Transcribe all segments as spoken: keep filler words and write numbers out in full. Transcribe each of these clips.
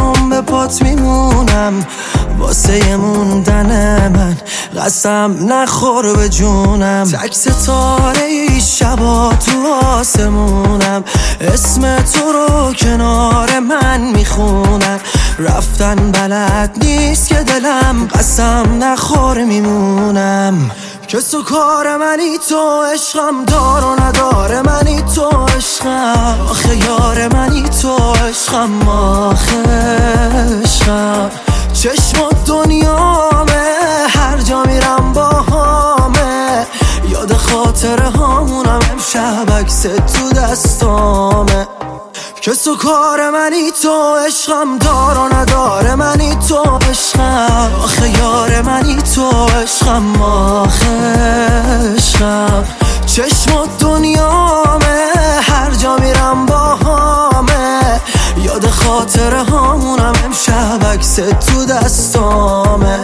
تمام به پات میمونم واسه یه موندن من قسم نخور به جونم تک ستاره ای شبا تو آسمونم اسم تو رو کنار من میخونم رفتن بلد نیست که دلم قسم نخور میمونم کس و کار منی تو عشقم دار و نداره منی تو عشقم آخه یار منی تو عشقم آخه عشقم چشم و دنیامه هر جا میرم با همه یاد خاطره هامونم امشب عکس تو دستامه کس و کار منی تو عشقم دار و نداره منی تو عشقم آخه یار منی تو عشقم آخه عشقم چشم و دنیامه هر جا میرم با همه یاد خاطره هامونم امشب عکس تو دستامه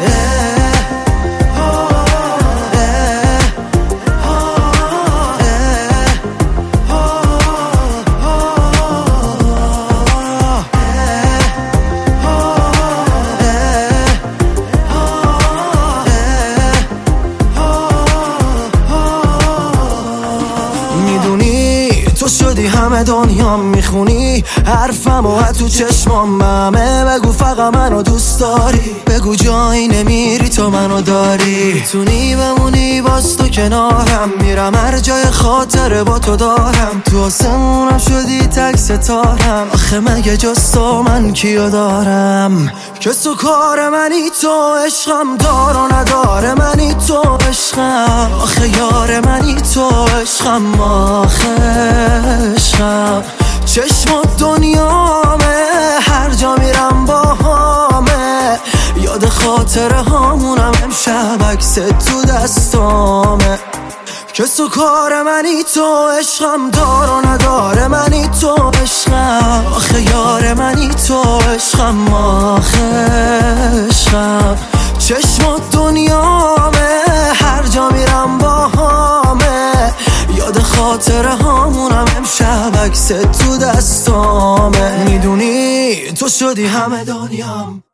تو شدی همه دنیا میخونی حرفم و تو چشمام ممه بگو فقط منو دوست داری بگو جایی نمیری تو منو داری میتونی بمونی باز تو کنارم میرم هر جای خاطره با تو دارم تو آسمونم شدی تک ستارم آخه مگه جز تو من کیو دارم کس و کار منی تو عشقم دار و نداره منی تو عشقم آخه یار منی تو عشقم آخه عشقم چشم و دنیامه هر جا میرم با همه یاد خاطره هامونم امشب عکس تو دستامه کس و کار منی تو عشقم دار و نداره منی تو عشقم آخه یار منی تو عشقم آخه عشقم چشم و دنیامه هر جا میرم با همه یاد خاطره هامونم امشب عکس تو دستامه میدونی تو شدی همه دنیام